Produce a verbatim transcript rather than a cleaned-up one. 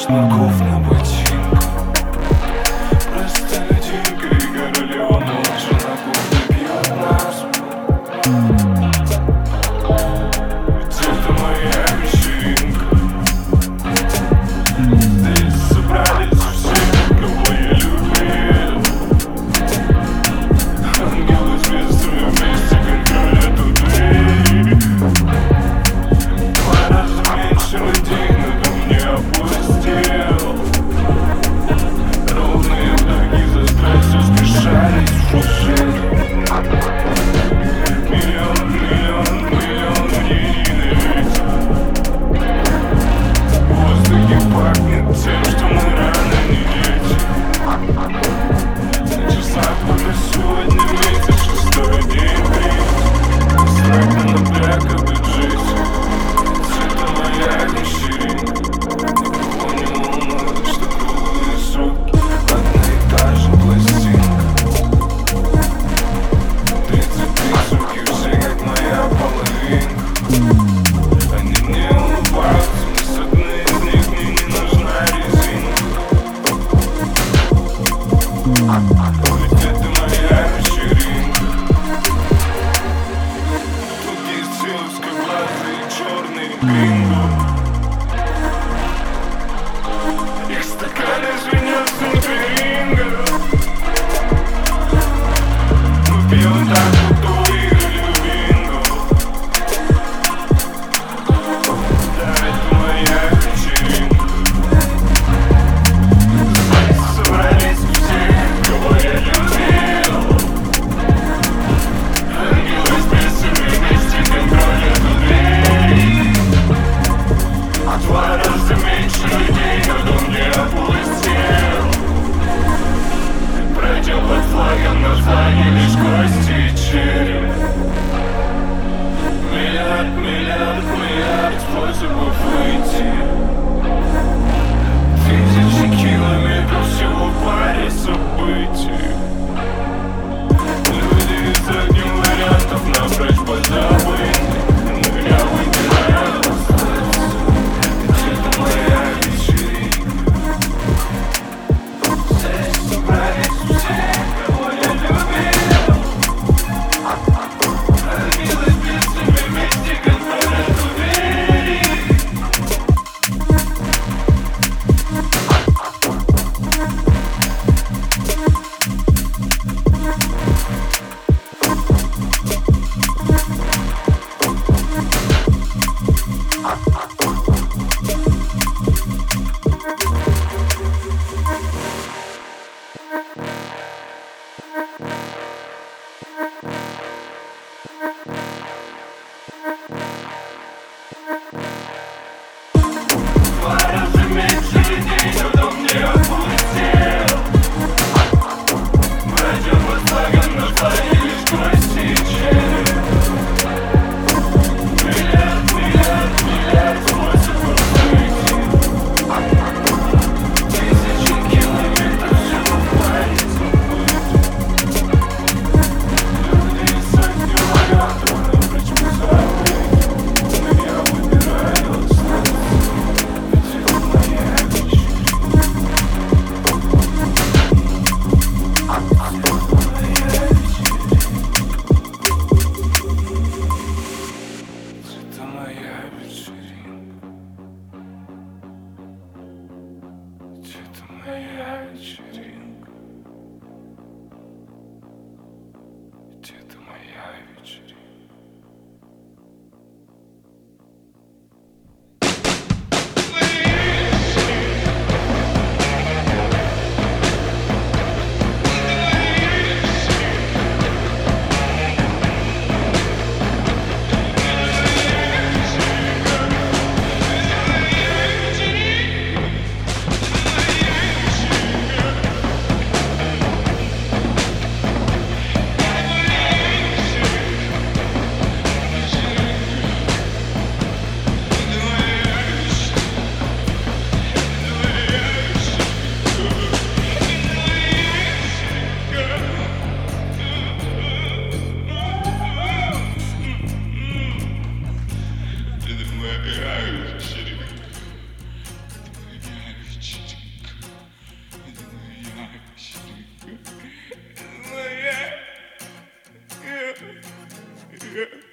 башмаков на ботинках. Простолюдинка и королева молча на кухне пьют наспор. Ведь это моя вечеринка. Здесь собрались все, кого я любил. Ангелы с звездами вместе контролят у двери. Два раза меньше людей, но дом не опустел. Ровные вдохи за страстью смешались в уши. Миллион, миллион, миллион единый ветер. В воздухе пахнет тем, что мы рано не дети. На часах уже сегодня месяц, шестой день грипп. Страха напряга быть жить. Это моя вечеринка. Никого не волнует, что круглые сутки одна и та же пластинка. Тридцать три суки, все как моя половинка. Они мне улыбаются, но с одной из них мне не нужна резинка. Ведь это моя вечеринка. Тут есть все узкоглазые черные гринго. Их стаканы звенят внутри ринга. Мы пьем так, будто выиграли в бинго. Да, это моя вечеринка. Здесь собрались все, кого я любил. Ангелы с бесами вместе контролят у двери. Два раза меньше людей, но дом не опустел. Пройдем под флагом, на флаге лишь кости и череп. Миллиард, миллиард, миллиард способов выйти. Тысячи километров всего в паре событий. Люди из одних вариантов напрочь позабыты. Но я выбираю остаться. Ведь это моя вечеринка. Здесь собрались все, кого я любил. Ангелы с бесами вместе контролят у двери. Два раза меньше людей, но дом не опустел. Пройдем под флагом, на флаге лишь кости и череп. Миллиард, миллиард, миллиард способов выйти. Тысячи километров всего в паре событий. Люди из сотни вариантов напрочь позабыты. Но я выбираю остаться. Ведь это моя вечеринка. Это моя вечеринка. Это моя вечеринка. Это моя вечеринка. тихо.